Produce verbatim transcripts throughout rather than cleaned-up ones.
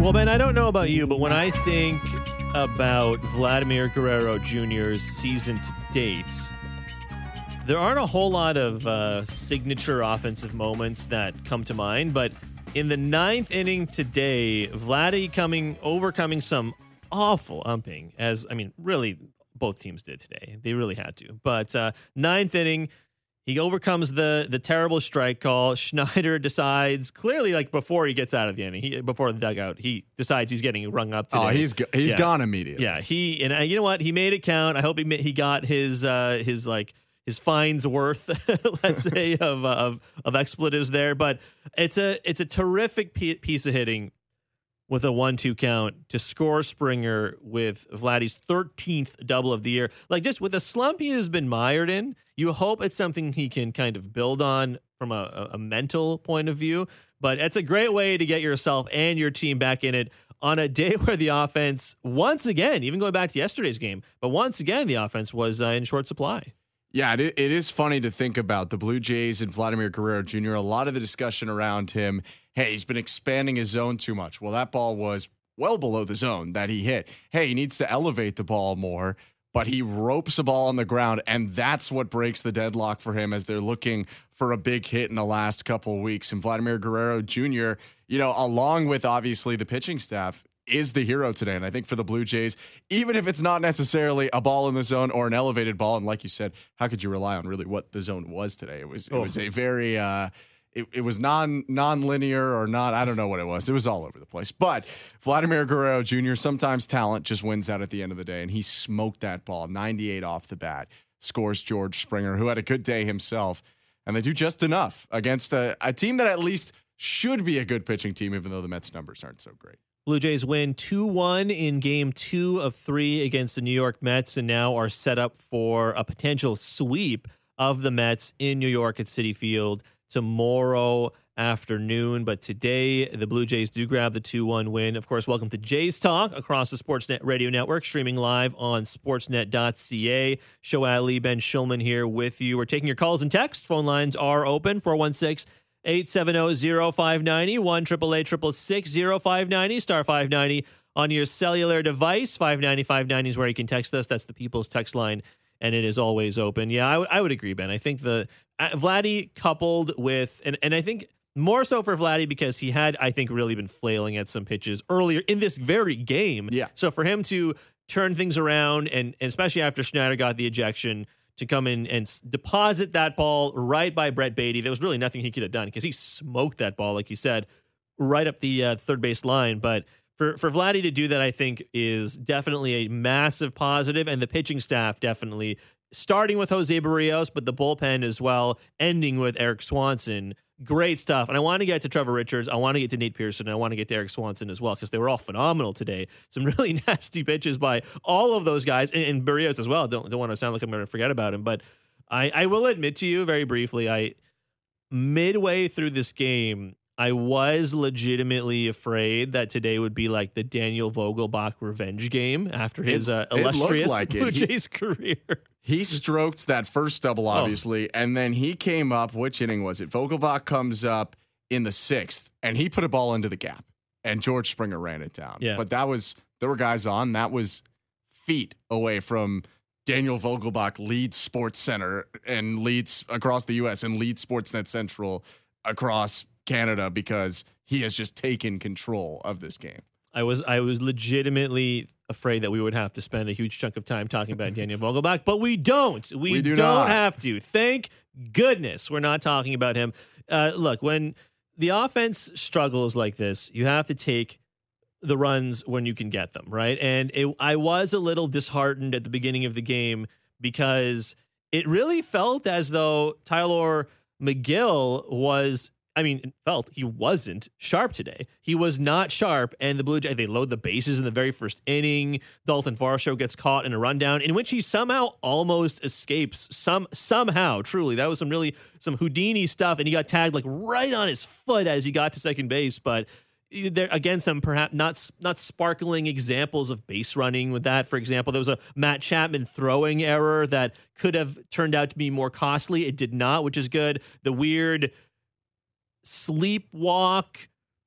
Well, Ben, I don't know about you, but when I think about Vladimir Guerrero Junior's season to date, there aren't a whole lot of uh, signature offensive moments that come to mind, but in the ninth inning today, Vladdy coming, overcoming some awful umping, as, I mean, really, both teams did today. They really had to. But uh, ninth inning, he overcomes the the terrible strike call. Schneider decides, clearly, like before he gets out of the inning, he, before the dugout, he decides he's getting rung up today. Oh, he's go- he's yeah. gone immediately. Yeah, he and uh, you know what? He made it count. I hope he ma- he got his uh, his like his fines worth, let's say, of, uh, of of expletives there. But it's a it's a terrific p- piece of hitting with a one two count to score Springer with Vladdy's thirteenth double of the year. Like, just with the slump he has been mired in, you hope it's something he can kind of build on from a, a mental point of view. But it's a great way to get yourself and your team back in it on a day where the offense, once again, even going back to yesterday's game, but once again, the offense was uh, in short supply. Yeah, it, it is funny to think about the Blue Jays and Vladimir Guerrero Junior A lot of the discussion around him, hey, he's been expanding his zone too much. Well, that ball was well below the zone that he hit. Hey, he needs to elevate the ball more, but he ropes a ball on the ground, and that's what breaks the deadlock for him as they're looking for a big hit in the last couple of weeks. And Vladimir Guerrero Junior, you know, along with obviously the pitching staff, is the hero today. And I think for the Blue Jays, even if it's not necessarily a ball in the zone or an elevated ball, and like you said, how could you rely on really what the zone was today? It was, it oh. was a very, uh, it, it was non non-linear or not, I don't know what it was. It was all over the place. But Vladimir Guerrero Junior, sometimes talent just wins out at the end of the day. And he smoked that ball, ninety-eight off the bat, scores George Springer, who had a good day himself. And they do just enough against a, a team that at least should be a good pitching team, even though the Mets numbers aren't so great. Blue Jays win two one in game two of three against the New York Mets and now are set up for a potential sweep of the Mets in New York at Citi Field tomorrow afternoon. But today, the Blue Jays do grab the two one win. Of course, welcome to Jays Talk across the Sportsnet Radio Network, streaming live on sportsnet dot c a. Shoat Ali, Ben Shulman here with you. We're taking your calls and texts. Phone lines are open, four one six, eight seven zero, zero five nine zero, one eight eight eight, six six, zero five nine zero, star five ninety on your cellular device. five ninety, five ninety is where you can text us. That's the People's Text line, and it is always open. Yeah, I, w- I would agree, Ben. I think the uh, Vladdy coupled with, and, and I think more so for Vladdy because he had, I think, really been flailing at some pitches earlier in this very game. Yeah. So for him to turn things around, and, and especially after Schneider got the ejection, to come in and s- deposit that ball right by Brett Beatty. There was really nothing he could have done because he smoked that ball, like you said, right up the uh, third base line. But for, for Vladdy to do that, I think, is definitely a massive positive, and the pitching staff definitely, starting with Jose Barrios, but the bullpen as well, ending with Eric Swanson. Great stuff. And I want to get to Trevor Richards. I want to get to Nate Pearson. I want to get to Eric Swanson as well because they were all phenomenal today. Some really nasty pitches by all of those guys, and, and Barrios as well. Don't, don't want to sound like I'm going to forget about him. But I, I will admit to you very briefly, I midway through this game, I was legitimately afraid that today would be like the Daniel Vogelbach revenge game after his It- uh, it looked illustrious like it. Blue He- Jays career. He stroked that first double, obviously, oh. and then he came up. Which inning was it? Vogelbach comes up in the sixth, and he put a ball into the gap, and George Springer ran it down. Yeah. But that was, there were guys on. That was feet away from Daniel Vogelbach leads Sports Center and leads across the U S and leads Sportsnet Central across Canada because he has just taken control of this game. I was I was legitimately afraid that we would have to spend a huge chunk of time talking about Daniel Vogelbach, but we don't. We, we do don't not. have to. Thank goodness we're not talking about him. Uh, look, when the offense struggles like this, you have to take the runs when you can get them, right? And it, I was a little disheartened at the beginning of the game because it really felt as though Tyler McGill was, I mean, it felt he wasn't sharp today. He was not sharp, and the Blue Jays, they load the bases in the very first inning. Dalton Varsho gets caught in a rundown in which he somehow almost escapes. Some somehow, truly, that was some really some Houdini stuff, and he got tagged like right on his foot as he got to second base. But there again, some perhaps not not sparkling examples of base running with that. For example, there was a Matt Chapman throwing error that could have turned out to be more costly. It did not, which is good. The weird sleepwalk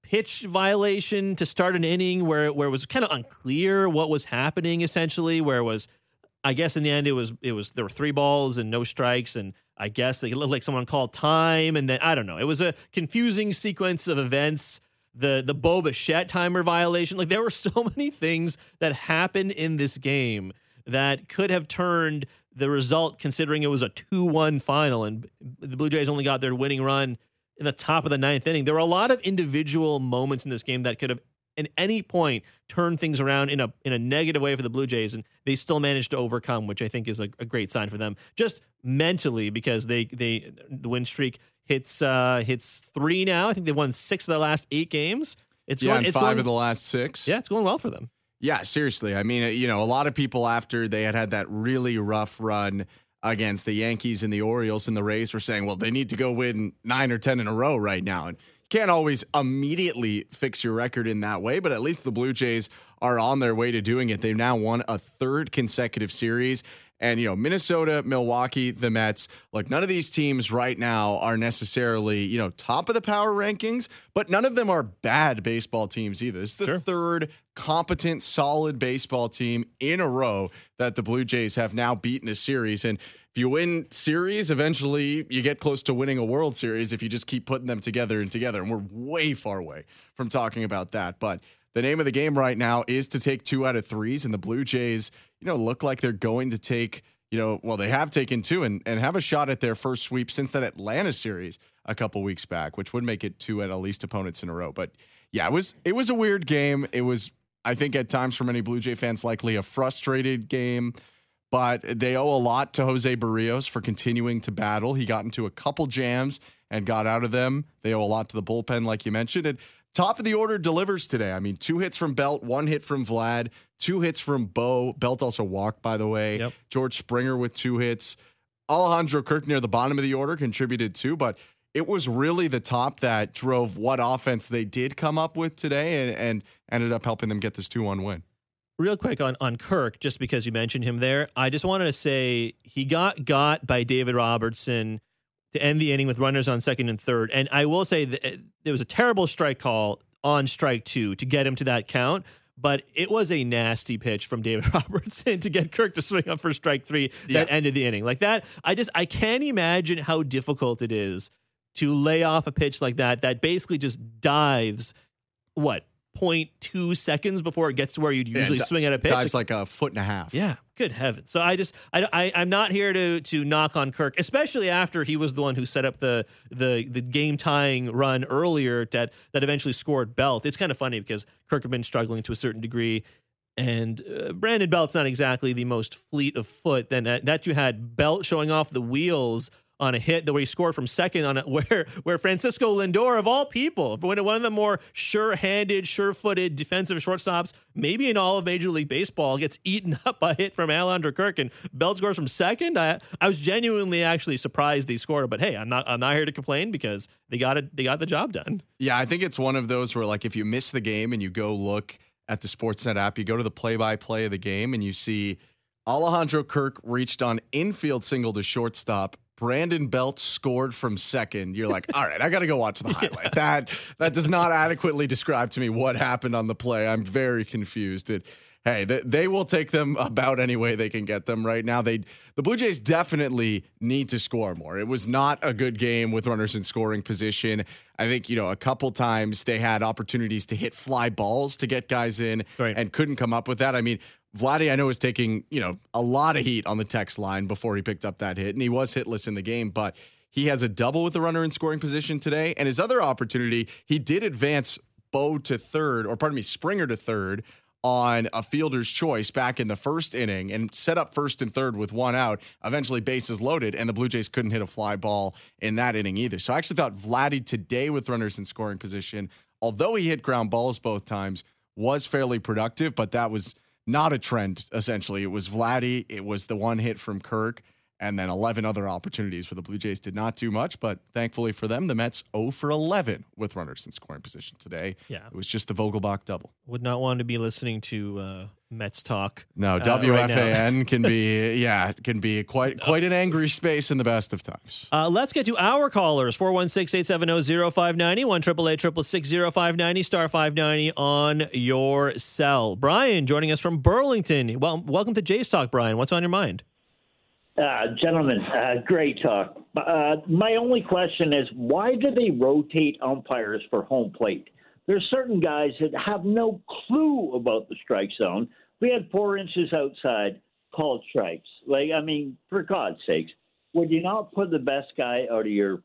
pitch violation to start an inning where where it was kind of unclear what was happening essentially, where it was, I guess in the end it was it was there were three balls and no strikes, and I guess it looked like someone called time, and then I don't know. It was a confusing sequence of events. The the Bo Bichette timer violation, like there were so many things that happened in this game that could have turned the result, considering it was a two one final and the Blue Jays only got their winning run in the top of the ninth inning. There were a lot of individual moments in this game that could have at any point turned things around in a in a negative way for the Blue Jays, and they still managed to overcome, which I think is a, a great sign for them, just mentally, because they they the win streak hits uh, hits three now. I think they've won six of their last eight games. It's yeah, going, and it's five going, of the last six. Yeah, it's going well for them. Yeah, seriously. I mean, you know, a lot of people after they had had that really rough run against the Yankees and the Orioles and the Rays were saying, well, they need to go win nine or ten in a row right now. And you can't always immediately fix your record in that way, but at least the Blue Jays are on their way to doing it. They've now won a third consecutive series. And, you know, Minnesota, Milwaukee, the Mets, like none of these teams right now are necessarily, you know, top of the power rankings, but none of them are bad baseball teams either. This is the Sure. third competent, solid baseball team in a row that the Blue Jays have now beaten a series. And if you win series, eventually you get close to winning a World Series if you just keep putting them together and together. And we're way far away from talking about that. But the name of the game right now is to take two out of threes, and the Blue Jays, you know, look like they're going to take, you know, well, they have taken two and, and have a shot at their first sweep since that Atlanta series a couple weeks back, which would make it two at least opponents in a row. But yeah, it was it was a weird game. It was, I think, at times for many Blue Jay fans, likely a frustrated game. But they owe a lot to Jose Barrios for continuing to battle. He got into a couple jams and got out of them. They owe a lot to the bullpen, like you mentioned. And top of the order delivers today. I mean, two hits from Belt, one hit from Vlad, two hits from Bo. Belt also walked, by the way. Yep. George Springer with two hits. Alejandro Kirk near the bottom of the order contributed too, but it was really the top that drove what offense they did come up with today and, and ended up helping them get this two one win. Real quick on, on Kirk, just because you mentioned him there, I just wanted to say he got got by David Robertson to end the inning with runners on second and third. And I will say that there was a terrible strike call on strike two to get him to that count, but it was a nasty pitch from David Robertson to get Kirk to swing up for strike three that yeah. ended the inning. Like that, I just, I can't imagine how difficult it is to lay off a pitch like that, that basically just dives, what, zero point two seconds before it gets to where you'd usually yeah, d- swing at a pitch. Dives like a foot and a half. Yeah, good heavens. So I just, I, I, I'm not here to to knock on Kirk, especially after he was the one who set up the the the game tying run earlier that that eventually scored Belt. It's kind of funny because Kirk had been struggling to a certain degree, and uh, Brandon Belt's not exactly the most fleet of foot. Then that, that you had Belt showing off the wheels on a hit that where he scored from second on it, where where Francisco Lindor, of all people, one of the more sure-handed, sure-footed defensive shortstops, maybe in all of Major League Baseball, gets eaten up by a hit from Alejandro Kirk, and Belt scores from second. I I was genuinely actually surprised they scored, but hey, I'm not I'm not here to complain because they got it. They got the job done. Yeah, I think it's one of those where, like, if you miss the game and you go look at the Sportsnet app, you go to the play-by-play of the game and you see Alejandro Kirk reached on infield single to shortstop. Brandon Belt scored from second. You're like, all right, I got to go watch the highlight. Yeah. That that does not adequately describe to me what happened on the play. I'm very confused. It, hey, they, they will take them about any way they can get them right now. They the Blue Jays definitely need to score more. It was not a good game with runners in scoring position. I think, you know, a couple times they had opportunities to hit fly balls to get guys in right. and couldn't come up with that. I mean, Vladdy, I know, was taking, you know, a lot of heat on the text line before he picked up that hit, and he was hitless in the game, but he has a double with the runner in scoring position today. And his other opportunity, he did advance Bo to third, or pardon me, Springer to third on a fielder's choice back in the first inning and set up first and third with one out, eventually bases loaded, and the Blue Jays couldn't hit a fly ball in that inning either. So I actually thought Vladdy today with runners in scoring position, although he hit ground balls both times, was fairly productive, but that was not a trend, essentially. It was Vladdy. It was the one hit from Kirk. And then eleven other opportunities where the Blue Jays did not do much, but thankfully for them, the Mets zero for eleven with runners in scoring position today. Yeah. It was just the Vogelbach double. Would not want to be listening to uh, Mets talk. No, uh, W F A N right can be, yeah, it can be quite quite an angry space in the best of times. Uh, let's get to our callers. four one six, eight seven zero, zero five nine zero, one eight eight eight six six, zero five nine zero, star five ninety on your cell. Brian joining us from Burlington. Well, welcome to Jays Talk, Brian. What's on your mind? Uh, gentlemen, uh, great talk. Uh, my only question is, why do they rotate umpires for home plate? There's certain guys that have no clue about the strike zone. We had four inches outside called strikes. Like, I mean, for God's sakes, would you not put the best guy out of your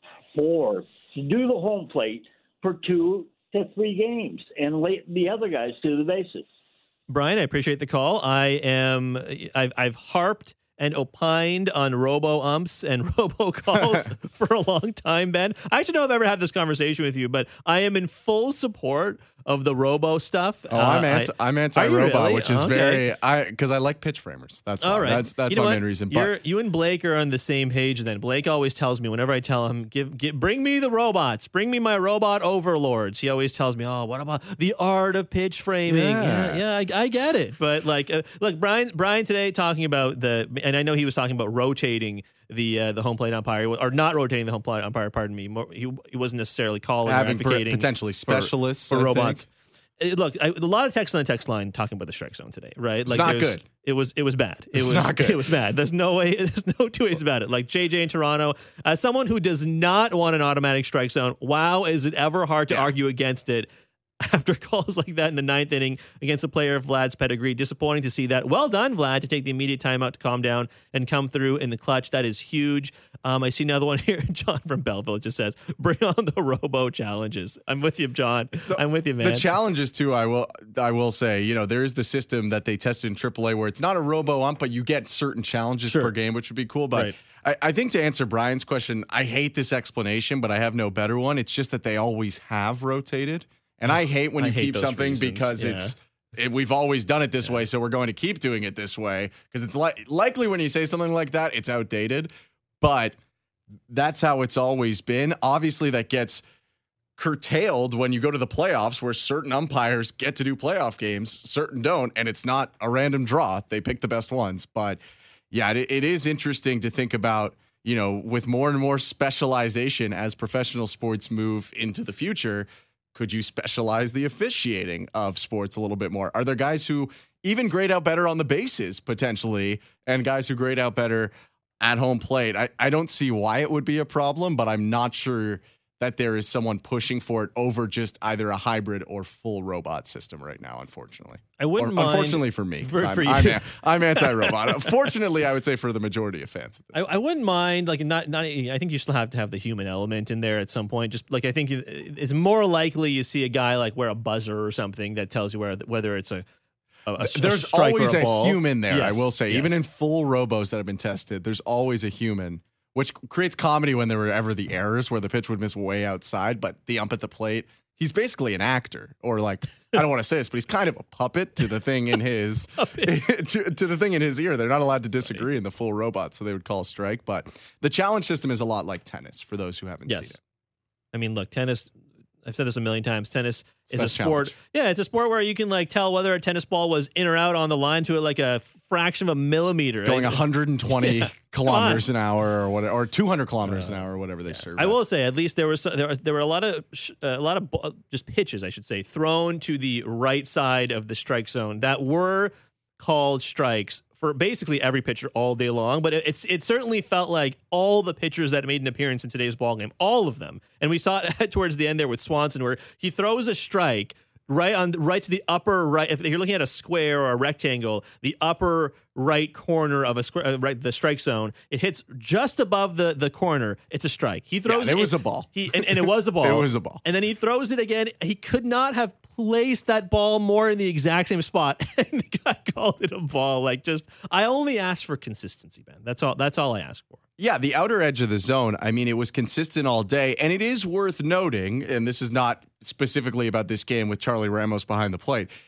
four to do the home plate for two to three games and let the other guys do the bases? Brian, I appreciate the call. I am, I've, I've harped and opined on robo umps and robo calls for a long time, Ben. I actually don't know if I've ever had this conversation with you, but I am in full support of the robo stuff. Oh, I'm uh, anti, I, I'm anti-robot, really? which is Okay. very I because I like pitch framers. That's why. All right. That's that's you know my what? main reason. You're, But you and Blake are on the same page. Then Blake always tells me whenever I tell him, "Give, give, bring me the robots, bring me my robot overlords." He always tells me, "Oh, what about the art of pitch framing?" Yeah. Yeah, yeah, I, I get it. But like, uh, look, Brian, Brian today talking about the, and I know he was talking about rotating the uh, the home plate umpire, or not rotating the home plate umpire. Pardon me. More, he he wasn't necessarily calling or having per- advocating potentially specialists for, for I robots. think. Uh, Look, I, a lot of text on the text line talking about the strike zone today, right? It's Like, not there's- good. It was it was bad. It It's was not good. It was bad. There's no way. There's no two ways about it. Like J J in Toronto, as someone who does not want an automatic strike zone, wow, is it ever hard to Yeah. argue against it? After calls like that in the ninth inning against a player of Vlad's pedigree, disappointing to see that. Well done, Vlad, to take the immediate timeout to calm down and come through in the clutch. That is huge. Um, I see another one here. John from Belleville just says, "Bring on the robo challenges." I'm with you, John. So I'm with you, man. The challenges too, I will I will say, you know, there is the system that they tested in triple A where it's not a robo ump, but you get certain challenges Sure. per game, which would be cool. But Right. I, I think to answer Brian's question, I hate this explanation, but I have no better one. It's just that they always have rotated. And I hate when I you hate keep those something reasons. because Yeah. it's it, we've always done it this way, so we're going to keep doing it this way. Because it's li- likely when you say something like that, it's outdated. But that's how it's always been. Obviously, that gets curtailed when you go to the playoffs where certain umpires get to do playoff games, certain don't, and it's not a random draw. They pick the best ones. But yeah, it, it is interesting to think about, you know, with more and more specialization as professional sports move into the future, could you specialize the officiating of sports a little bit more? Are there guys who even grade out better on the bases potentially, and guys who grade out better at home plate? I, I don't see why it would be a problem, but I'm not sure that there is someone pushing for it over just either a hybrid or full robot system right now, unfortunately. I wouldn't Or, mind. Unfortunately for me. For- I'm, for you. I'm, I'm anti-robot. Fortunately, I would say for the majority of fans. I, I wouldn't mind, like, not, not. I think you still have to have the human element in there at some point. Just like I think it- it's more likely you see a guy like wear a buzzer or something that tells you where whether it's a. a, a There's a strike always or a, a, ball. human there, I Yes, will say. yes. Even in full robos that have been tested, there's always a human, which creates comedy when there were ever the errors where the pitch would miss way outside, but the ump at the plate, he's basically an actor, or like, I don't want to say this, but he's kind of a puppet to the thing in his to, to the thing in his ear. They're not allowed to disagree right. in the full robot, so they would call a strike. But the challenge system is a lot like tennis for those who haven't yes. seen it. I mean, look, tennis. I've said this a million times. Tennis It's is a best sport. challenge. Yeah, it's a sport where you can like tell whether a tennis ball was in or out on the line to like a fraction of a millimeter. Going right? one hundred twenty Yeah. kilometers an hour or whatever, or two hundred kilometers an hour or whatever they serve. I at. will say, at least there was there were, there were a lot of sh- uh, a lot of b- just pitches, I should say, thrown to the right side of the strike zone that were called strikes for basically every pitcher all day long. But it, it's it certainly felt like all the pitchers that made an appearance in today's ball game, all of them, and we saw it towards the end there with Swanson, where he throws a strike right on right to the upper right. If you're looking at a square or a rectangle, the upper right corner of a square, uh, right the strike zone, it hits just above the the corner. It's a strike. He throws Yeah, and it it was a ball. He and, and it was a ball. It was a ball. And then he throws it again. He could not have placed that ball more in the exact same spot, and the guy called it a ball. Like, just I only ask for consistency, Ben. That's all. That's all I ask for. Yeah, the outer edge of the zone, I mean, it was consistent all day. And it is worth noting, and this is not specifically about this game with Charlie Ramos behind the plate,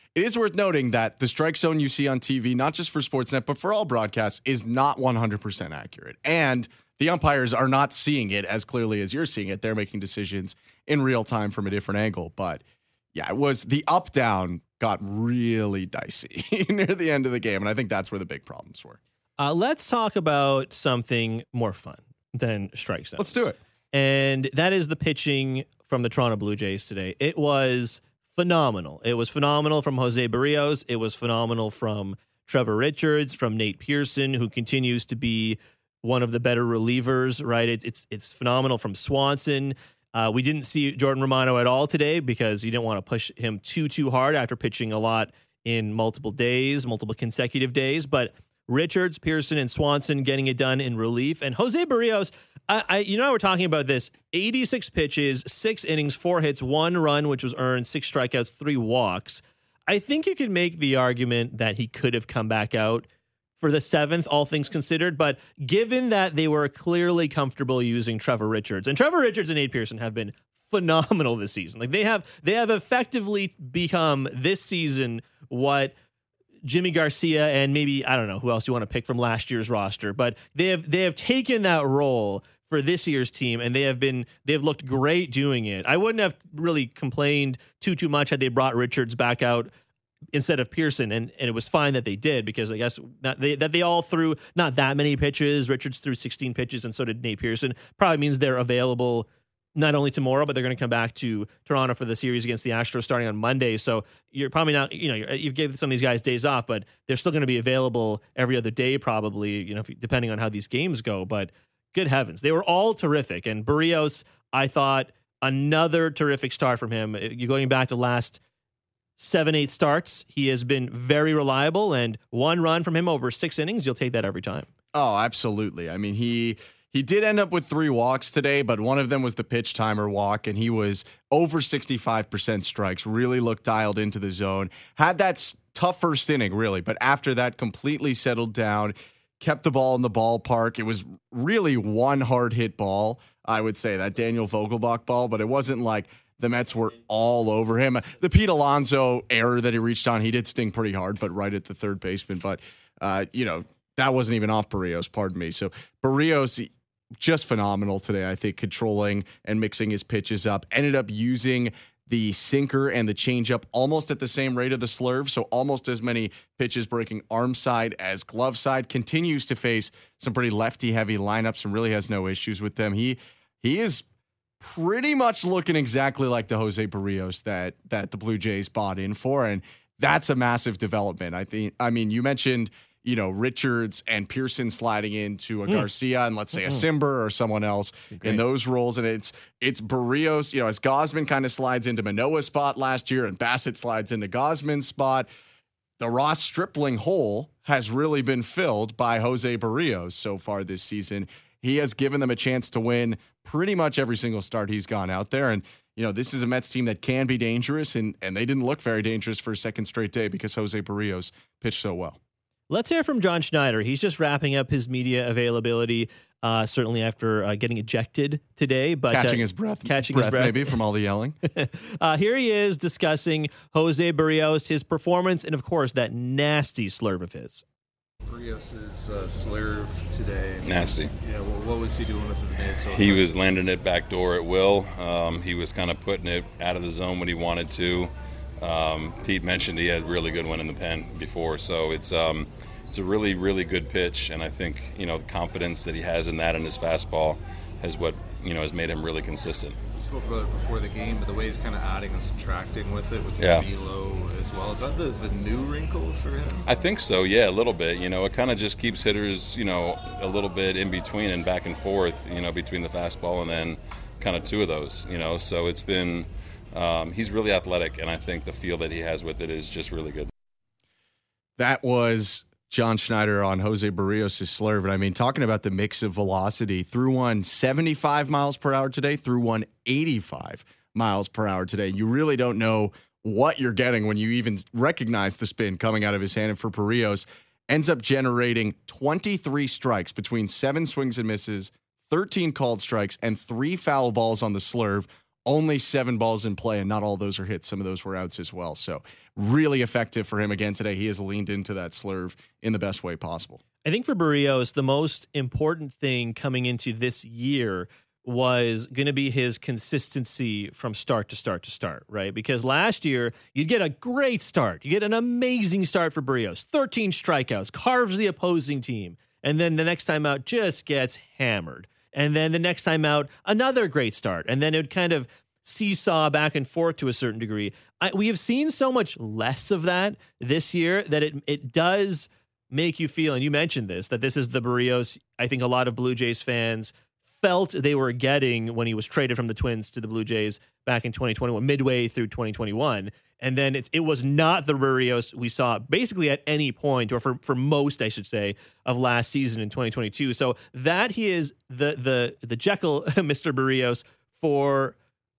it is worth noting that the strike zone you see on T V, not just for Sportsnet, but for all broadcasts, is not one hundred percent accurate. And the umpires are not seeing it as clearly as you're seeing it. They're making decisions in real time from a different angle. But yeah, it was the up down got really dicey near the end of the game. And I think that's where the big problems were. Uh, let's talk about something more fun than strike zones. Let's do it. And that is the pitching from the Toronto Blue Jays today. It was phenomenal. It was phenomenal from Jose Barrios. It was phenomenal from Trevor Richards, from Nate Pearson, who continues to be one of the better relievers, right? It, it's it's phenomenal from Swanson. Uh, we didn't see Jordan Romano at all today because you didn't want to push him too, too hard after pitching a lot in multiple days, multiple consecutive days. But Richards, Pearson, and Swanson getting it done in relief. And Jose Barrios, I, I, you know, we're talking about this, eighty-six pitches, six innings, four hits, one run, which was earned, six strikeouts, three walks. I think you could make the argument that he could have come back out for the seventh, all things considered. But given that they were clearly comfortable using Trevor Richards, and Trevor Richards and Nate Pearson have been phenomenal this season. Like they have, they have effectively become this season what Jimmy Garcia and maybe, I don't know who else you want to pick from last year's roster, but they have they have taken that role for this year's team, and they have been they have looked great doing it. I wouldn't have really complained too too much had they brought Richards back out instead of Pearson, and, and it was fine that they did because I guess that they that they all threw not that many pitches. Richards threw sixteen pitches, and so did Nate Pearson. Probably means they're available not only tomorrow, but they're going to come back to Toronto for the series against the Astros starting on Monday. So you're probably not, you know, you've given some of these guys days off, but they're still going to be available every other day, probably, you know, if, depending on how these games go. But good heavens, they were all terrific. And Barrios, I thought another terrific start from him. You're going back to last seven, eight starts. He has been very reliable, and one run from him over six innings, you'll take that every time. Oh, absolutely. I mean, he, He did end up with three walks today, but one of them was the pitch timer walk, and he was over sixty-five percent strikes, really looked dialed into the zone. Had that s- tough first inning, really, but after that, completely settled down, kept the ball in the ballpark. It was really one hard hit ball, I would say, that Daniel Vogelbach ball, but it wasn't like the Mets were all over him. The Pete Alonso error that he reached on, he did sting pretty hard, but right at the third baseman. But, uh, you know, that wasn't even off Barrios, pardon me. So Barrios, just phenomenal today, I think, controlling and mixing his pitches up. Ended up using the sinker and the changeup almost at the same rate of the slurve, so almost as many pitches breaking arm side as glove side. Continues to face some pretty lefty-heavy lineups and really has no issues with them. He he is pretty much looking exactly like the Jose Barrios that that the Blue Jays bought in for, and that's a massive development. I think. I mean, you mentioned, you know, Richards and Pearson sliding into a mm. Garcia and let's say mm-hmm. a Simber or someone else in those roles. And it's it's Barrios, you know, as Gausman kind of slides into Manoah's spot last year and Bassett slides into Gausman's spot, the Ross Stripling hole has really been filled by Jose Barrios so far this season. He has given them a chance to win pretty much every single start he's gone out there. And, you know, this is a Mets team that can be dangerous, and, and they didn't look very dangerous for a second straight day because Jose Barrios pitched so well. Let's hear from John Schneider. He's just wrapping up his media availability, uh, certainly after uh, getting ejected today. But catching uh, his breath, catching breath his breath, maybe from all the yelling. uh, here he is discussing Jose Barrios, his performance, and of course that nasty slurve of his. Barrios' uh, slurve today. Nasty. Yeah, well, what was he doing with it today? So he was landing it back door at will. Um, he was kind of putting it out of the zone when he wanted to. Um, Pete mentioned he had a really good one in the pen before, so it's um, it's a really, really good pitch, and I think, you know, the confidence that he has in that and his fastball has what, you know, has made him really consistent. We spoke about it before the game, but the way he's kind of adding and subtracting with it, with yeah. the velo as well, is that the, the new wrinkle for him? I think so, yeah, a little bit. You know, it kind of just keeps hitters, you know, a little bit in between and back and forth, you know, between the fastball and then kind of two of those, you know, so it's been Um, he's really athletic, and I think the feel that he has with it is just really good. That was John Schneider on Jose Barrios' slurve. And I mean, talking about the mix of velocity, threw one seventy-five miles per hour today, threw one eighty-five miles per hour today. You really don't know what you're getting when you even recognize the spin coming out of his hand. And for Barrios, ends up generating twenty-three strikes between seven swings and misses, thirteen called strikes, and three foul balls on the slurve. only seven balls in play, and not all those are hits. Some of those were outs as well. So really effective for him again today. He has leaned into that slurve in the best way possible. I think for Berríos, the most important thing coming into this year was going to be his consistency from start to start to start, right? Because last year, you'd get a great start. You get an amazing start for Berríos. thirteen strikeouts, carves the opposing team. And then the next time out just gets hammered. And then the next time out, another great start. And then it would kind of seesaw back and forth to a certain degree. I, we have seen so much less of that this year that it it does make you feel, and you mentioned this, that this is the Berríos I think a lot of Blue Jays fans felt they were getting when he was traded from the Twins to the Blue Jays back in twenty twenty-one, midway through twenty twenty-one. And then it, it was not the Berríos we saw basically at any point, or for, for most, I should say, of last season in twenty twenty-two. So that he is the the the Jekyll Mister Berríos for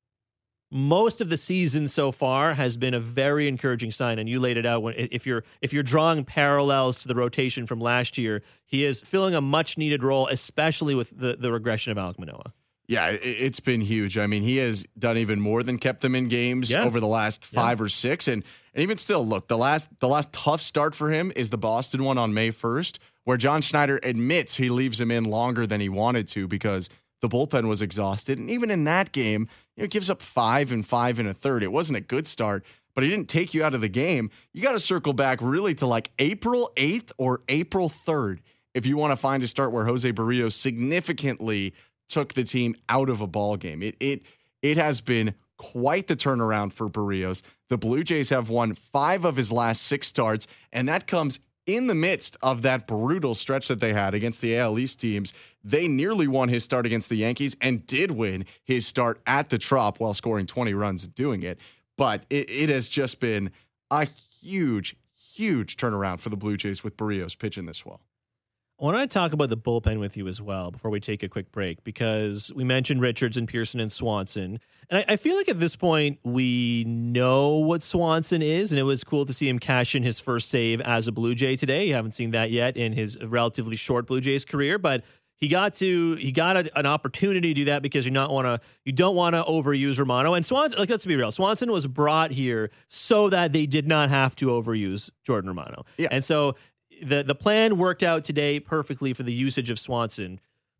most of the season so far has been a very encouraging sign. And you laid it out when if you're if you're drawing parallels to the rotation from last year, he is filling a much needed role, especially with the, the regression of Alek Manoah. Yeah, it's been huge. I mean, he has done even more than kept them in games yeah. over the last five yeah. or six. And, and even still, look, the last the last tough start for him is the Boston one on May first, where John Schneider admits he leaves him in longer than he wanted to because the bullpen was exhausted. And even in that game, you know, it gives up five and five and a third. It wasn't a good start, but he didn't take you out of the game. You got to circle back really to like April eighth or April third if you want to find a start where Jose Berríos significantly took the team out of a ball game. It it it has been quite the turnaround for Berríos. The Blue Jays have won five of his last six starts, and that comes in the midst of that brutal stretch that they had against the A L East teams. They nearly won his start against the Yankees and did win his start at the Trop while scoring twenty runs and doing it. But it, it has just been a huge, huge turnaround for the Blue Jays with Berríos pitching this well. I want to talk about the bullpen with you as well before we take a quick break, because we mentioned Richards and Pearson and Swanson. And I, I feel like at this point we know what Swanson is, and it was cool to see him cash in his first save as a Blue Jay today. You haven't seen that yet in his relatively short Blue Jays career, but he got to he got a, an opportunity to do that because you not want to you don't want to overuse Romano. And Swanson, like, let's be real, Swanson was brought here so that they did not have to overuse Jordan Romano. Yeah. And so The the plan worked out today perfectly for the usage of Swanson.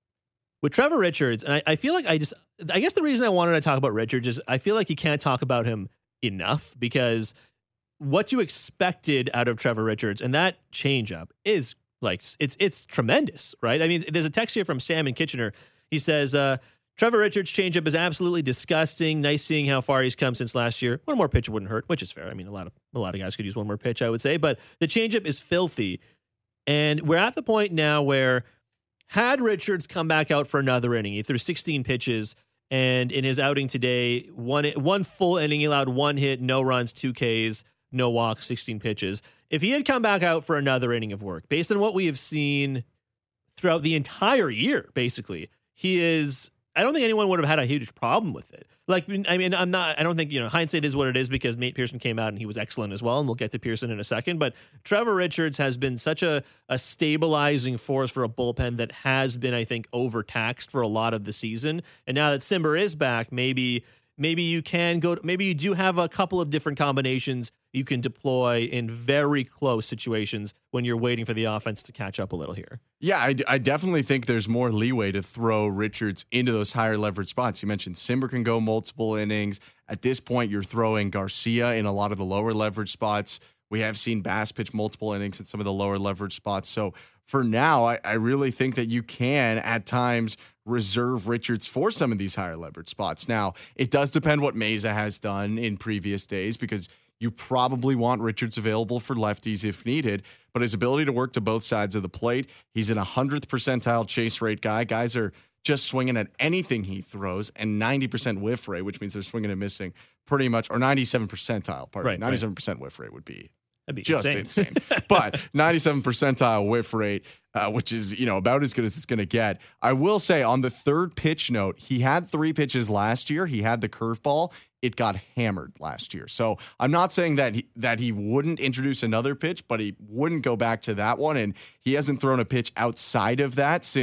With Trevor Richards, and I, I feel like I just, I guess the reason I wanted to talk about Richards is I feel like you can't talk about him enough, because what you expected out of Trevor Richards and that changeup is like, it's it's tremendous, right? I mean, there's a text here from Sam in Kitchener. He says, uh, Trevor Richards' changeup is absolutely disgusting. Nice seeing how far he's come since last year. One more pitch wouldn't hurt, which is fair. I mean, a lot of a lot of guys could use one more pitch, I would say. But the changeup is filthy. And we're at the point now where had Richards come back out for another inning, he threw sixteen pitches, and in his outing today, one one full inning, he allowed one hit, no runs, two Ks, no walks, sixteen pitches. If he had come back out for another inning of work, based on what we have seen throughout the entire year, basically, he is... I don't think anyone would have had a huge problem with it. Like, I mean, I'm not, I don't think, you know, hindsight is what it is, because Nate Pearson came out and he was excellent as well. And we'll get to Pearson in a second. But Trevor Richards has been such a, a stabilizing force for a bullpen that has been, I think, overtaxed for a lot of the season. And now that Cimber is back, maybe, maybe you can go, maybe you do have a couple of different combinations you can deploy in very close situations when you're waiting for the offense to catch up a little here. Yeah, I, I definitely think there's more leeway to throw Richards into those higher leverage spots. You mentioned Cimber can go multiple innings. At this point, you're throwing Garcia in a lot of the lower leverage spots. We have seen Bass pitch multiple innings in some of the lower leverage spots. So for now, I, I really think that you can, at times, reserve Richards for some of these higher leverage spots. Now, it does depend what Meza has done in previous days, because you probably want Richards available for lefties if needed, but his ability to work to both sides of the plate, he's an one hundredth percentile chase rate guy. Guys are just swinging at anything he throws, and ninety percent whiff rate, which means they're swinging and missing pretty much, or ninety-seven percentile, pardon right, me, ninety-seven percent right. whiff rate would be, be just insane. insane. But ninety-seven percentile whiff rate, uh, which is, you know, about as good as it's going to get. I will say on the third pitch note, he had three pitches last year. He had the curveball. It got hammered last year. So I'm not saying that he, that he wouldn't introduce another pitch, but he wouldn't go back to that one. And he hasn't thrown a pitch outside of that since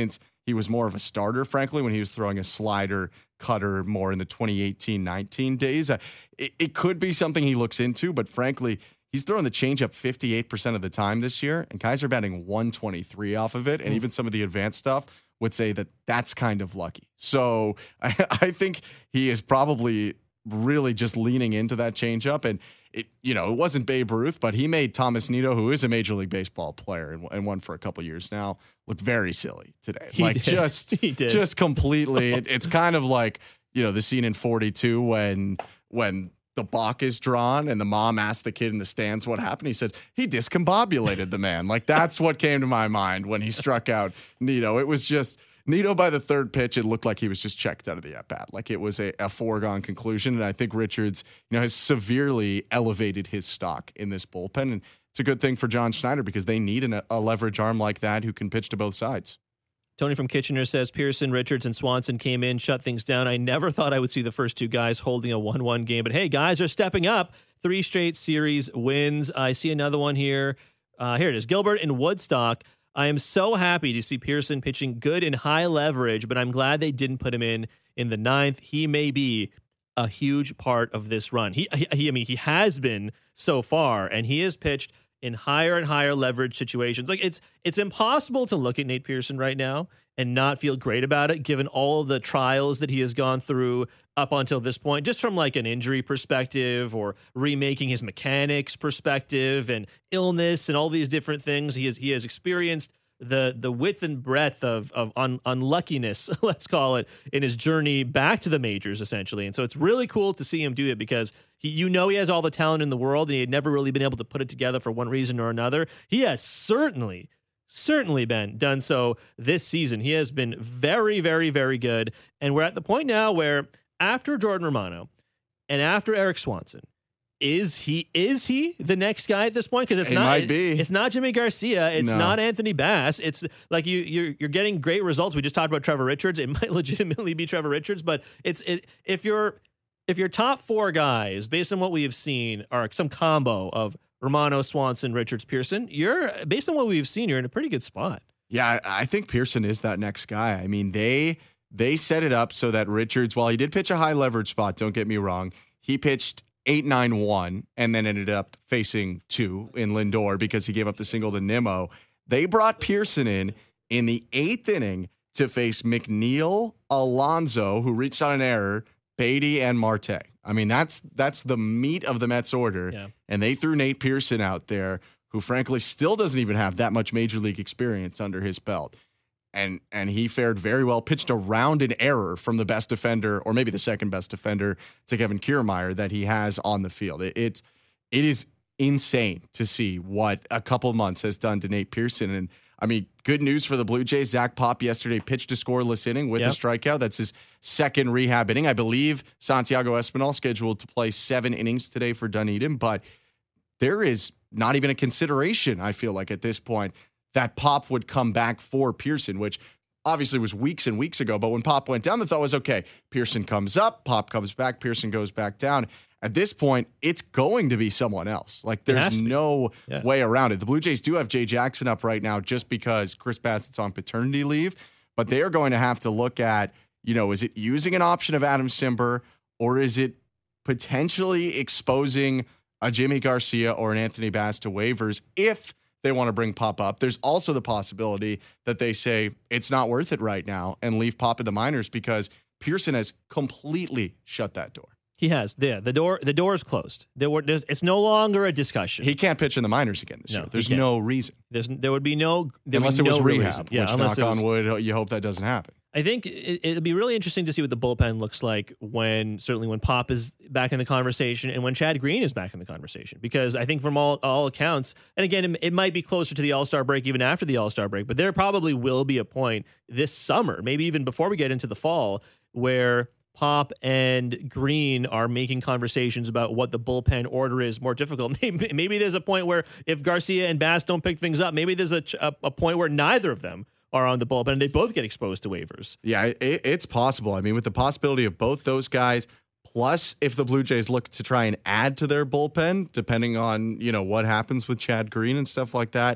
he was more of a starter, frankly, when he was throwing a slider cutter more in the twenty eighteen nineteen days. Uh, it, it could be something he looks into, but frankly, he's throwing the changeup fifty-eight percent of the time this year, and guys are batting one twenty-three off of it, and even some of the advanced stuff would say that that's kind of lucky. So I, I think he is probably really just leaning into that changeup, and it, you know, it wasn't Babe Ruth, but he made Thomas Nido, who is a Major League Baseball player and, and one for a couple years now, look very silly today. He like did. just, he did. just completely. it, it's kind of like, you know, the scene in forty-two when when. the balk is drawn and the mom asked the kid in the stands what happened. He said he discombobulated the man. Like, that's what came to my mind when he struck out Nido. It was just Nido by the third pitch. It looked like he was just checked out of the at bat. Like it was a, a foregone conclusion. And I think Richards, you know, has severely elevated his stock in this bullpen. And it's a good thing for John Schneider because they need an, a leverage arm like that who can pitch to both sides. Tony from Kitchener says Pearson, Richards, and Swanson came in, shut things down. I never thought I would see the first two guys holding a one one game, but hey, guys are stepping up. Three straight series wins. I see another one here. Uh, here it is. Gilbert and Woodstock. I am so happy to see Pearson pitching good in high leverage, but I'm glad they didn't put him in in the ninth. He may be a huge part of this run. He, he I mean, he has been so far, and he has pitched in higher and higher leverage situations. Like it's it's impossible to look at Nate Pearson right now and not feel great about it, given all the trials that he has gone through up until this point, just from like an injury perspective or remaking his mechanics perspective and illness and all these different things. He has he has experienced the the width and breadth of of un, unluckiness, let's call it, in his journey back to the majors, essentially. And so it's really cool to see him do it because he, you know, he has all the talent in the world and he had never really been able to put it together for one reason or another. He has certainly, certainly been done so this season. He has been very, very, very good. And we're at the point now where after Jordan Romano and after Eric Swanson, Is he is he the next guy at this point? Because it's He not might be. It's not Jimmy Garcia. It's No. not Anthony Bass. It's like you you're you're getting great results. We just talked about Trevor Richards. It might legitimately be Trevor Richards, but it's it if you're if your top four guys, based on what we have seen, are some combo of Romano, Swanson, Richards, Pearson, you're based on what we've seen, you're in a pretty good spot. Yeah, I I think Pearson is that next guy. I mean, they they set it up so that Richards, while he did pitch a high leverage spot, don't get me wrong, he pitched eight nine one and then ended up facing two in Lindor because he gave up the single to Nimmo. They brought Pearson in in the eighth inning to face McNeil, Alonso, who reached on an error, Beatty, and Marte. I mean, that's that's the meat of the Mets order. Yeah. And they threw Nate Pearson out there, who frankly still doesn't even have that much major league experience under his belt. And and he fared very well, pitched around an error from the best defender, or maybe the second best defender, to Kevin Kiermaier that he has on the field. It, it's it is insane to see what a couple months has done to Nate Pearson. And I mean, good news for the Blue Jays. Zach Pop yesterday pitched a scoreless inning with Yep. a strikeout. That's his second rehab inning. I believe Santiago Espinal scheduled to play seven innings today for Dunedin, but there is not even a consideration, I feel like, at this point, that Pop would come back for Pearson, which obviously was weeks and weeks ago. But when Pop went down, the thought was, okay, Pearson comes up, Pop comes back, Pearson goes back down. At this point, it's going to be someone else. Like, has there's to be. no Yeah. way around it. The Blue Jays do have Jay Jackson up right now just because Chris Bassett's on paternity leave. But they are going to have to look at, you know, is it using an option of Adam Simber, or is it potentially exposing a Jimmy Garcia or an Anthony Bass to waivers if they want to bring Pop up? There's also the possibility that they say it's not worth it right now and leave Pop in the minors because Pearson has completely shut that door. He has. Yeah, the door the door is closed. There were there's, it's no longer a discussion. He can't pitch in the minors again this No, year. he There's can't. no reason. There's there would be no there Unless would it be was no real rehab, reason. Yeah, which, unless knock it was, on wood, you hope that doesn't happen. I think it, it'll be really interesting to see what the bullpen looks like when, certainly when Pop is back in the conversation and when Chad Green is back in the conversation. Because I think from all, all accounts, and again, it, it might be closer to the All-Star break even after the All-Star break, but there probably will be a point this summer, maybe even before we get into the fall, where Pop and Green are making conversations about what the bullpen order is more difficult. Maybe, maybe there's a point where if Garcia and Bass don't pick things up, maybe there's a, a, a point where neither of them are on the bullpen and they both get exposed to waivers. Yeah, it, it's possible. I mean, with the possibility of both those guys, plus if the Blue Jays look to try and add to their bullpen, depending on, you know, what happens with Chad Green and stuff like that,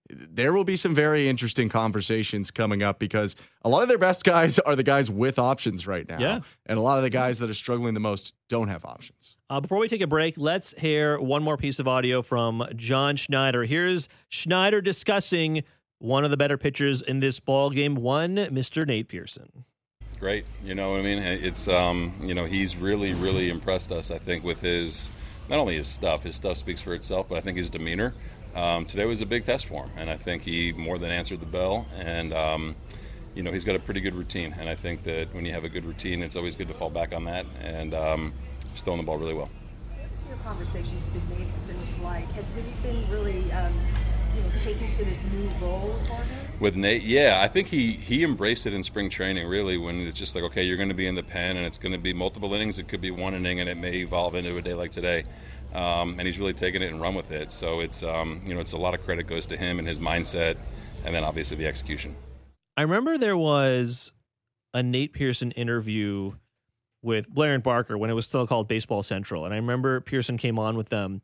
there will be some very interesting conversations coming up because a lot of their best guys are the guys with options right now. Yeah. And a lot of the guys that are struggling the most don't have options. Uh, before we take a break, let's hear one more piece of audio from John Schneider. Here's Schneider discussing one of the better pitchers in this ball game, one Mister Nate Pearson. Great. You know what I mean? It's, um, you know, he's really, really impressed us, I think, with his, not only his stuff, his stuff speaks for itself, but I think his demeanor. Um, today was a big test for him, and I think he more than answered the bell. And, um, you know, he's got a pretty good routine. And I think that when you have a good routine, it's always good to fall back on that. And um, he's throwing the ball really well. Your conversations with Nate have been like, has he been really, um, you know, taken to this new role for him? With Nate, yeah, I think he, he embraced it in spring training, really, when it's just like, okay, you're going to be in the pen, and it's going to be multiple innings. It could be one inning, and it may evolve into a day like today. Um, and he's really taken it and run with it. So it's, um, you know, it's a lot of credit goes to him and his mindset, and then obviously the execution. I remember there was a Nate Pearson interview with Blair and Barker when it was still called Baseball Central. And I remember Pearson came on with them,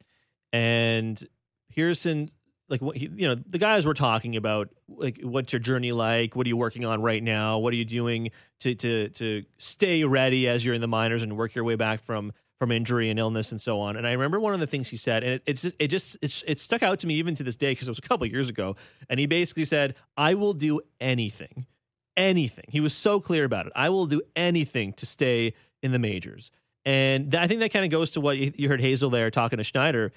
and Pearson, like, he, you know, the guys were talking about, like, what's your journey like? What are you working on right now? What are you doing to to to stay ready as you're in the minors and work your way back from from injury and illness and so on? And I remember one of the things he said, and it, it's it just it's it stuck out to me even to this day because it was a couple of years ago. And he basically said, "I will do anything, anything." He was so clear about it. I will do anything to stay in the majors. And th- I think that kind of goes to what you, you heard Hazel there talking to Schneider.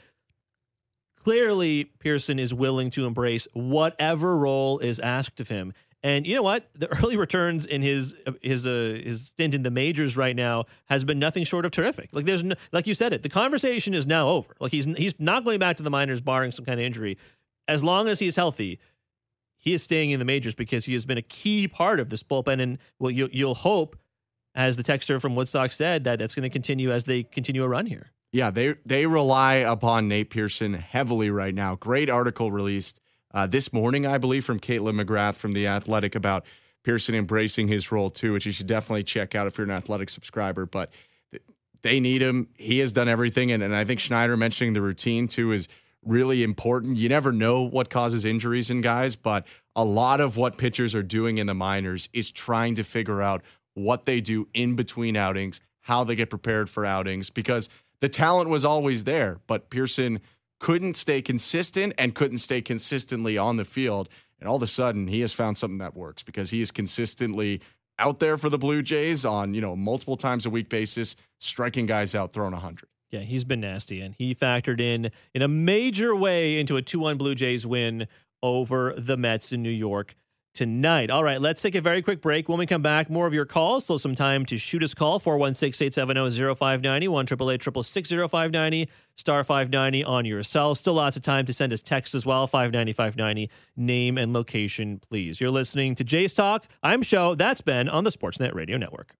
Clearly, Pearson is willing to embrace whatever role is asked of him. And you know what? The early returns in his his uh, his stint in the majors right now has been nothing short of terrific. Like there's no, like you said it, the conversation is now over. Like he's he's not going back to the minors barring some kind of injury. As long as he's healthy, he is staying in the majors because he has been a key part of this bullpen. And well, you, you'll hope, as the texter from Woodstock said, that that's going to continue as they continue a run here. Yeah, they they rely upon Nate Pearson heavily right now. Great article released uh, this morning, I believe, from Caitlin McGrath from The Athletic about Pearson embracing his role too, which you should definitely check out if you're an Athletic subscriber. But they need him. He has done everything. And, and I think Schneider mentioning the routine too is really important. You never know what causes injuries in guys, but a lot of what pitchers are doing in the minors is trying to figure out what they do in between outings, how they get prepared for outings, because the talent was always there, but Pearson couldn't stay consistent and couldn't stay consistently on the field. And all of a sudden, he has found something that works because he is consistently out there for the Blue Jays on, you know, multiple times a week basis, striking guys out, throwing one hundred. Yeah, he's been nasty, and he factored in in a major way into a two one Blue Jays win over the Mets in New York tonight. All right, let's take a very quick break. When we come back, more of your calls. Still some time to shoot us call, four one six, eight seven zero, zero five nine zero, one eight eight eight, six six zero, five nine zero, star five ninety on your cell. Still lots of time to send us text as well, five ninety, five ninety, name and location, please. You're listening to Jays Talk. I'm Sho. That's Ben on the Sportsnet Radio Network.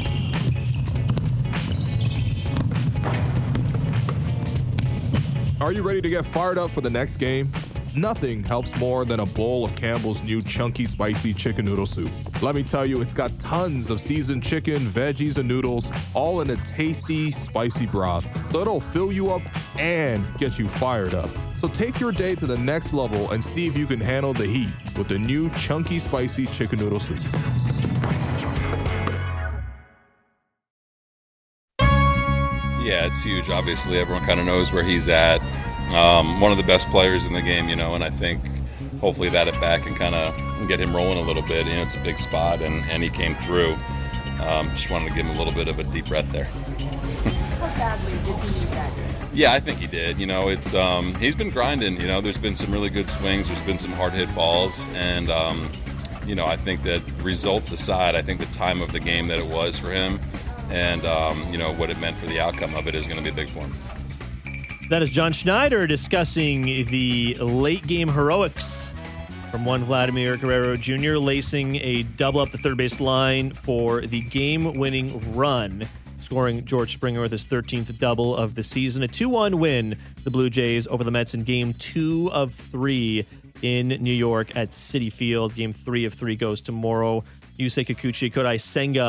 Are you ready to get fired up for the next game? Nothing helps more than a bowl of Campbell's new chunky spicy chicken noodle soup. Let me tell you, it's got tons of seasoned chicken, veggies, and noodles, all in a tasty, spicy broth. So it'll fill you up and get you fired up. So take your day to the next level and see if you can handle the heat with the new chunky spicy chicken noodle soup. Yeah, it's huge. Obviously, everyone kind of knows where he's at. Um, one of the best players in the game, you know, and I think hopefully that at bat can kind of get him rolling a little bit. You know, it's a big spot, and, and he came through. Um, just wanted to give him a little bit of a deep breath there. How badly did he need that? Yeah, I think he did. You know, it's um, he's been grinding. You know, there's been some really good swings. There's been some hard hit balls, and um, you know, I think that results aside, I think the time of the game that it was for him, and um, you know what it meant for the outcome of it is going to be big for him. That is John Schneider discussing the late game heroics from one Vladimir Guerrero Junior, lacing a double up the third base line for the game-winning run, scoring George Springer with his thirteenth double of the season. A two one win, the Blue Jays over the Mets in game two of three in New York at Citi Field. Game three of three goes tomorrow. Yusei Kikuchi, Kodai Senga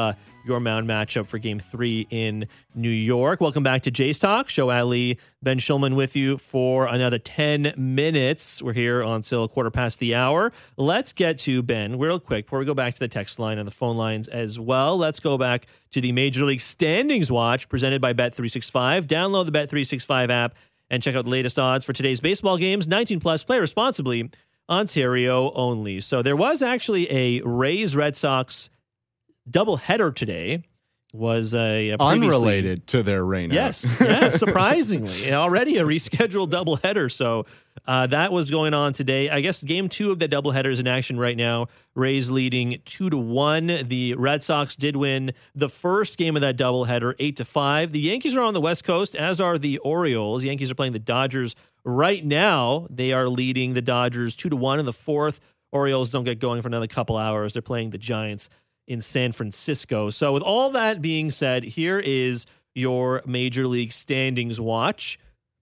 your mound matchup for game three in New York. Welcome back to Jays Talk. Show Ali, Ben Schulman with you for another ten minutes. We're here until quarter past the hour. Let's get to Ben real quick before we go back to the text line and the phone lines as well. Let's go back to the Major League Standings Watch presented by Bet three sixty-five. Download the Bet three sixty-five app and check out the latest odds for today's baseball games. nineteen plus, play responsibly, Ontario only. So there was actually a Rays-Red Sox doubleheader today. Was a, a unrelated to their rain. Yes, yeah, surprisingly, already a rescheduled doubleheader. So uh, that was going on today. I guess game two of the doubleheader is in action right now. Rays leading two to one. The Red Sox did win the first game of that doubleheader, eight to five. The Yankees are on the West Coast, as are the Orioles. The Yankees are playing the Dodgers right now. They are leading the Dodgers two to one in the fourth. Orioles don't get going for another couple hours. They're playing the Giants in San Francisco. So with all that being said, here is your Major League Standings Watch.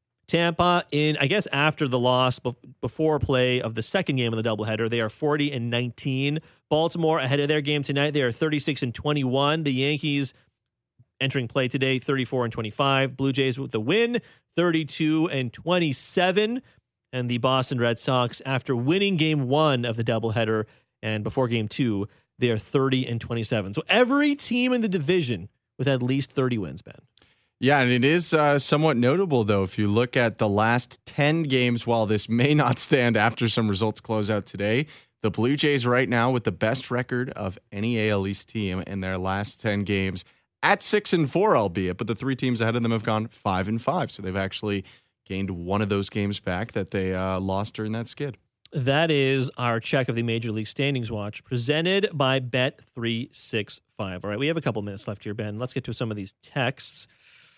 Tampa in, I guess, after the loss before play of the second game of the doubleheader, they are forty and nineteen. Baltimore ahead of their game tonight, they are thirty-six and twenty-one. The Yankees entering play today, thirty-four and twenty-five. Blue Jays with the win, thirty-two and twenty-seven. And the Boston Red Sox, after winning game one of the doubleheader and before game two, they are thirty and twenty-seven. So every team in the division with at least thirty wins, Ben. Yeah, and it is uh, somewhat notable, though, if you look at the last ten games, while this may not stand after some results close out today, the Blue Jays right now with the best record of any A L East team in their last ten games at six and four, albeit, but the three teams ahead of them have gone five and five. So they've actually gained one of those games back that they uh, lost during that skid. That is our check of the Major League Standings Watch presented by Bet three sixty-five. All right, we have a couple minutes left here, Ben. Let's get to some of these texts.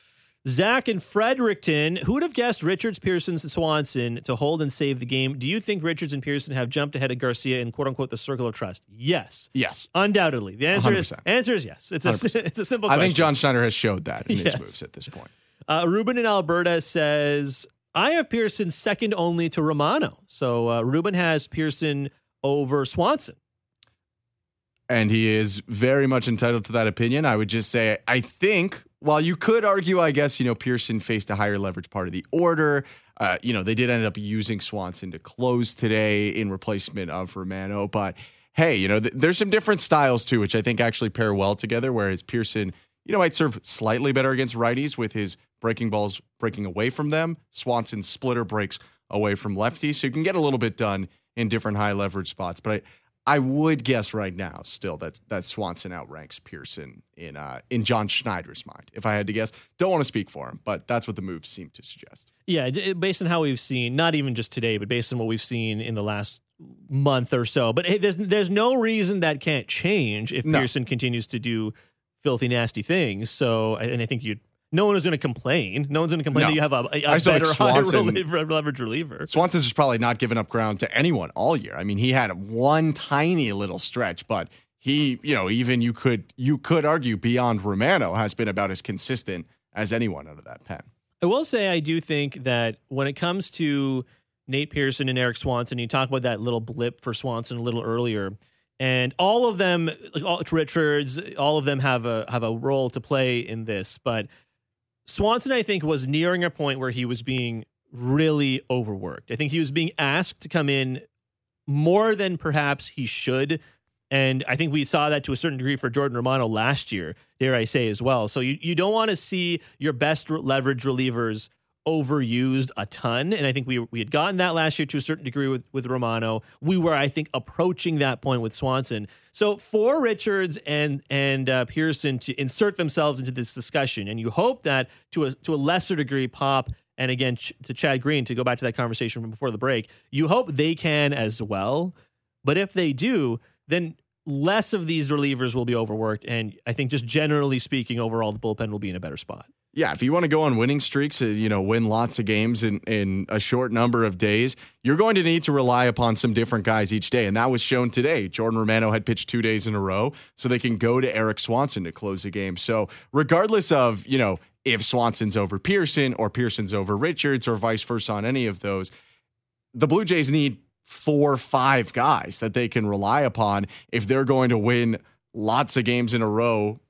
Zach in Fredericton, who would have guessed Richards, Pearson, Swanson to hold and save the game? Do you think Richards and Pearson have jumped ahead of Garcia in quote-unquote the circle of trust? Yes. Yes. Undoubtedly. The answer is answer is yes. It's a, it's a simple question. I think John Schneider has showed that in yes. his moves at this point. Uh, Ruben in Alberta says, I have Pearson second only to Romano. So uh, Ruben has Pearson over Swanson. And he is very much entitled to that opinion. I would just say, I think, while you could argue, I guess, you know, Pearson faced a higher leverage part of the order. Uh, you know, they did end up using Swanson to close today in replacement of Romano. But hey, you know, th- there's some different styles too, which I think actually pair well together. Whereas Pearson, you know, might serve slightly better against righties with his breaking balls breaking away from them. Swanson's splitter breaks away from lefties. So you can get a little bit done in different high leverage spots. But I, I would guess right now still that that Swanson outranks Pearson in uh, in John Schneider's mind. If I had to guess, don't want to speak for him, but that's what the moves seem to suggest. Yeah, based on how we've seen, not even just today, but based on what we've seen in the last month or so. But hey, there's there's no reason that can't change if no. Pearson continues to do filthy, nasty things. So, and I think you. No one is going to complain. No one's going to complain no. that you have a, a, a better, like higher reliever, leverage reliever. Swanson's just probably not giving up ground to anyone all year. I mean, he had one tiny little stretch, but he, you know, even you could you could argue beyond Romano has been about as consistent as anyone out of that pen. I will say I do think that when it comes to Nate Pearson and Eric Swanson, you talk about that little blip for Swanson a little earlier, and all of them, like all, Richards, all of them have a have a role to play in this, but Swanson, I think, was nearing a point where he was being really overworked. I think he was being asked to come in more than perhaps he should. And I think we saw that to a certain degree for Jordan Romano last year, dare I say, as well. So you, you don't want to see your best leverage relievers overused a ton. And I think we we had gotten that last year to a certain degree with, with Romano. We were, I think, approaching that point with Swanson. So for Richards and and uh, Pearson to insert themselves into this discussion, and you hope that to a to a lesser degree, Pop, and again, ch- to Chad Green, to go back to that conversation from before the break, you hope they can as well. But if they do, then less of these relievers will be overworked. And I think just generally speaking, overall, the bullpen will be in a better spot. Yeah, if you want to go on winning streaks, you know, win lots of games in, in a short number of days, you're going to need to rely upon some different guys each day. And that was shown today. Jordan Romano had pitched two days in a row, so they can go to Eric Swanson to close the game. So regardless of, you know, if Swanson's over Pearson or Pearson's over Richards or vice versa on any of those, the Blue Jays need four or five guys that they can rely upon if they're going to win lots of games in a row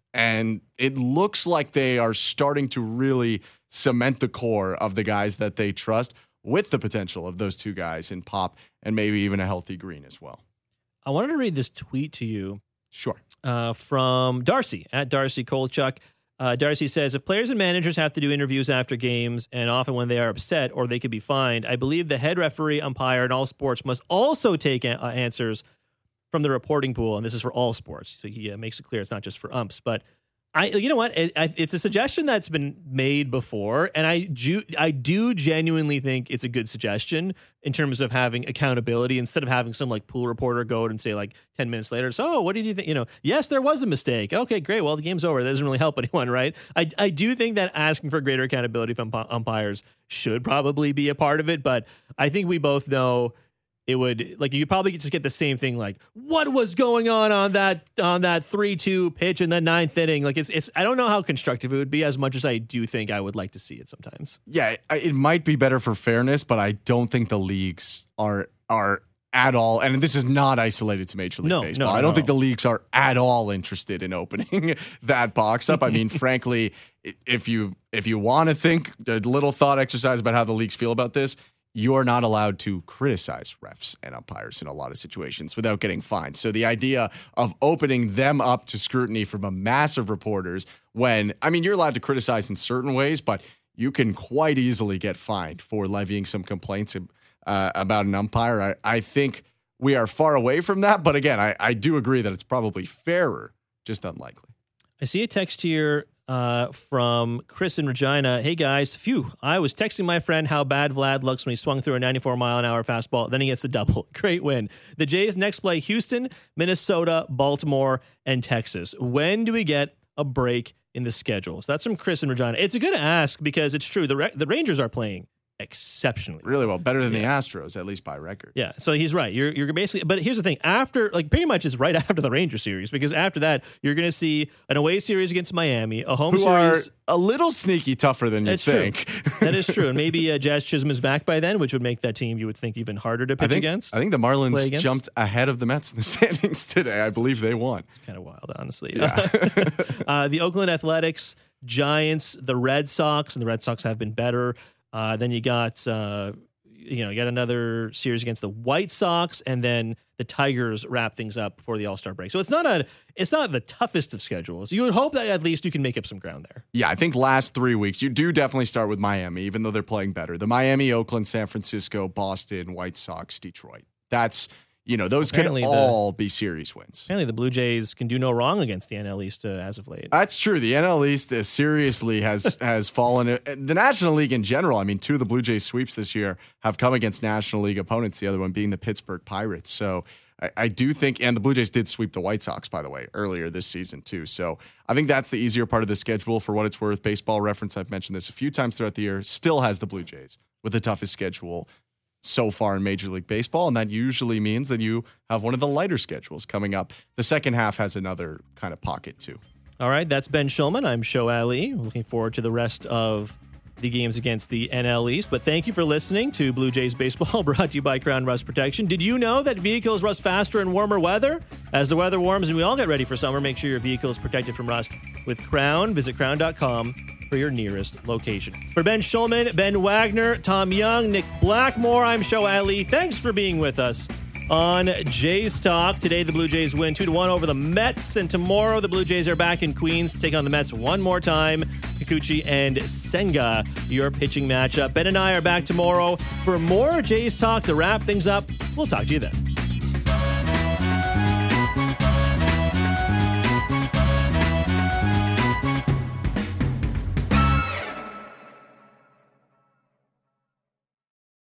And it looks like they are starting to really cement the core of the guys that they trust, with the potential of those two guys in Pop and maybe even a healthy Green as well. I wanted to read this tweet to you. Sure. Uh, from Darcy, at Darcy Kolchuk. Uh, Darcy says, if players and managers have to do interviews after games, and often when they are upset or they could be fined, I believe the head referee, umpire in all sports must also take a- uh, answers from the reporting pool, and this is for all sports. So he uh, makes it clear it's not just for umps. But I, you know what? It, I, it's a suggestion that's been made before, and I, ju- I do genuinely think it's a good suggestion in terms of having accountability instead of having some like pool reporter go and say like ten minutes later, so what did you think? You know, yes, there was a mistake. Okay, great. Well, the game's over. That doesn't really help anyone, right? I, I do think that asking for greater accountability from umpires should probably be a part of it, but I think we both know it would, like, you probably just get the same thing, like, what was going on on that on that three two pitch in the ninth inning? Like, it's it's I don't know how constructive it would be, as much as I do think I would like to see it sometimes. Yeah, it might be better for fairness, but I don't think the leagues are are at all, and this is not isolated to Major League no, Baseball. No, I don't no. think the leagues are at all interested in opening that box up. I mean, frankly, if you if you want to think a little thought exercise about how the leagues feel about this, you're not allowed to criticize refs and umpires in a lot of situations without getting fined. So the idea of opening them up to scrutiny from a mass of reporters when, I mean, you're allowed to criticize in certain ways, but you can quite easily get fined for levying some complaints uh, about an umpire. I, I think we are far away from that. But again, I, I do agree that it's probably fairer, just unlikely. I see a text here uh, from Chris in Regina. Hey guys, phew, I was texting my friend how bad Vlad looks when he swung through a ninety-four mile an hour fastball. Then he gets a double. Great win. The Jays next play Houston, Minnesota, Baltimore, and Texas. When do we get a break in the schedule? So that's from Chris in Regina. It's a good ask because it's true. The Ra- the Rangers are playing exceptionally really well, better than yeah. the Astros, at least by record. Yeah, so he's right. You're you're basically, but here's the thing: after, like, pretty much it's right after the Ranger series, because after that you're going to see an away series against Miami, a home Who series. Are a little sneaky tougher than you That's think. True. That is true, and maybe uh, Jazz Chisholm is back by then, which would make that team, you would think, even harder to pitch I think, against. I think the Marlins jumped ahead of the Mets in the standings today. I believe they won. It's kind of wild, honestly. Yeah. uh, the Oakland Athletics, Giants, the Red Sox, and the Red Sox have been better. Uh, then you got, uh, you know, you got another series against the White Sox, and then the Tigers wrap things up before the All-Star break. So it's not a, it's not the toughest of schedules. You would hope that at least you can make up some ground there. Yeah, I think last three weeks you do definitely start with Miami, even though they're playing better. The Miami, Oakland, San Francisco, Boston, White Sox, Detroit. That's, you know, those Apparently could the- all be series wins. Apparently the Blue Jays can do no wrong against the N L East uh, as of late. That's true. The N L East uh, seriously has has fallen. The National League in general, I mean, two of the Blue Jays sweeps this year have come against National League opponents, the other one being the Pittsburgh Pirates. So I, I do think, and the Blue Jays did sweep the White Sox, by the way, earlier this season too. So I think that's the easier part of the schedule. For what it's worth, Baseball Reference, I've mentioned this a few times throughout the year, still has the Blue Jays with the toughest schedule so far in Major League Baseball, and that usually means that you have one of the lighter schedules coming up. The second half has another kind of pocket too. All right, that's Ben Shulman. I'm Sho Ali. Looking forward to the rest of the games against the N L East. But thank you for listening to Blue Jays Baseball, brought to you by Crown Rust Protection. Did you know that vehicles rust faster in warmer weather? As the weather warms and we all get ready for summer, make sure your vehicle is protected from rust with Crown. Visit crown dot com for your nearest location. For Ben Shulman, Ben Wagner, Tom Young, Nick Blackmore, I'm Sho Ali. Thanks for being with us on Jays Talk. Today, the Blue Jays win two to one over the Mets, and tomorrow the Blue Jays are back in Queens to take on the Mets one more time. Kikuchi and Senga, your pitching matchup. Ben and I are back tomorrow for more Jays Talk to wrap things up. We'll talk to you then.